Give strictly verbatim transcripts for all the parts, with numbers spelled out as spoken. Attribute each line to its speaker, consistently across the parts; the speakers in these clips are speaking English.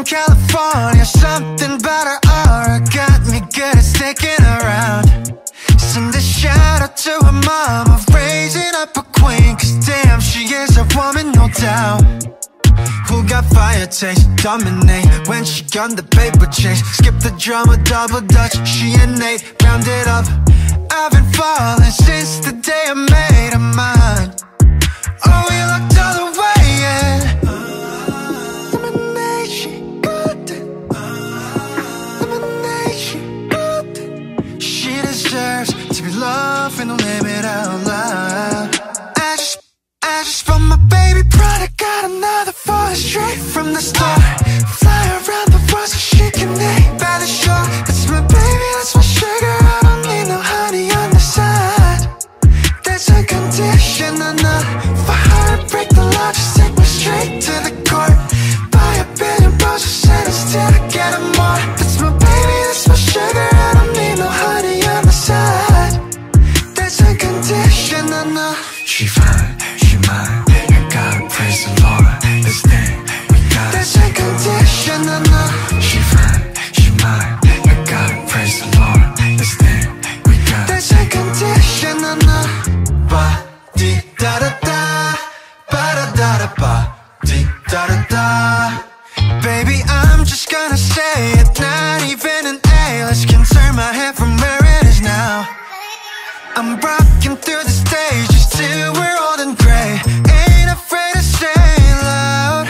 Speaker 1: from California. Something about her aura got me good at sticking around. Send a shout out to her mama, raising up a queen, cause damn, she is a woman, no doubt. Who got fire taste, dominate when she on the paper chase. Skip the drama, double dutch, she innate, round it up. I've been falling since the day I made her mine. Oh, we looked all the way in. Lemonade, she got it. Lemonade, she got it. She deserves to be loved and no limit out loud. I just, I just want my baby Prada, got another for her straight from the start. Fly around the world so she can eat by the shore. That's my baby, that's my sugar. I don't need no honey on the side. There's a condition enough for her to break the law. Just take me straight to the court. Buy a billion roses and instead I get her more. That's my baby, that's my sugar. I don't need no honey on the side. There's a condition enough.
Speaker 2: She fine, she mine, I gotta praise the Lord. This thing we got.
Speaker 1: There's a condition enough.
Speaker 2: She fine, she mine, I gotta praise the Lord. This thing we got.
Speaker 1: There's a condition enough. Ba di da da da, ba da da da ba di da da da. Baby, I'm just gonna say it, not even an A-list can turn my head from where it is now. I'm rocking through the stages till we're old and gray. Ain't afraid to say it loud.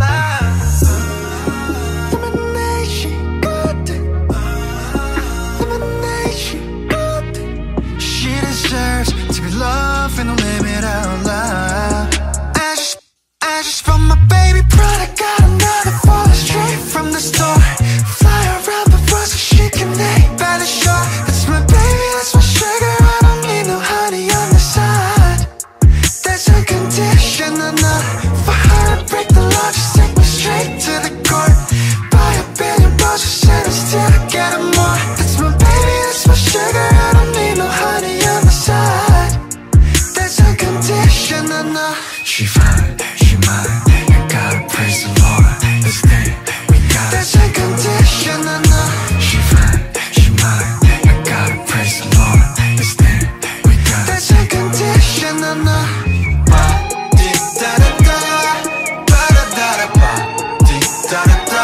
Speaker 1: Lemonade, she got it. Lemonade, she got it. She deserves to be loved and no limit out loud. I just, I just want my baby Prada, got another for her straight from the store. Fly around the world so she can eat by the shore. That's my baby, that's my sugar. I don't need no honey on the side. There's a condition enough for her to break the law. Just take me straight to the court. Buy a billion roses and instead I get her more. That's my baby, that's my sugar. I don't need no honey on the side. There's a condition enough.
Speaker 2: She fine, she mine, I gotta praise the Lord. This thing we got.
Speaker 1: There's a condition enough.
Speaker 2: She fine, she mine, I gotta praise the Lord. This thing we got.
Speaker 1: There's a condition enough. Ba di da da da, ba da da da ba di da da da.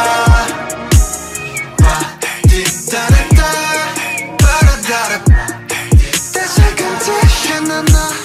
Speaker 1: Ba di da da da, ba da da da. There's a condition enough.